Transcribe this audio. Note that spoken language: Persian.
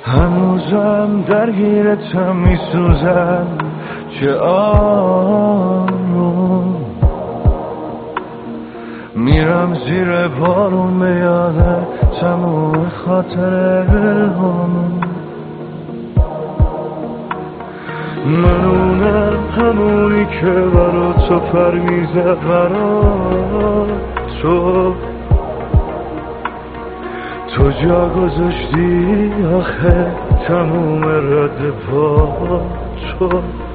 هنوزم درگیرتم میسوزم چه آروم میرم زیر بارون به یاد تموم خاطرهامون. منونم همونی که برا تو پر میزه برا تو جا گذاشتی آخه تموم رد پا تو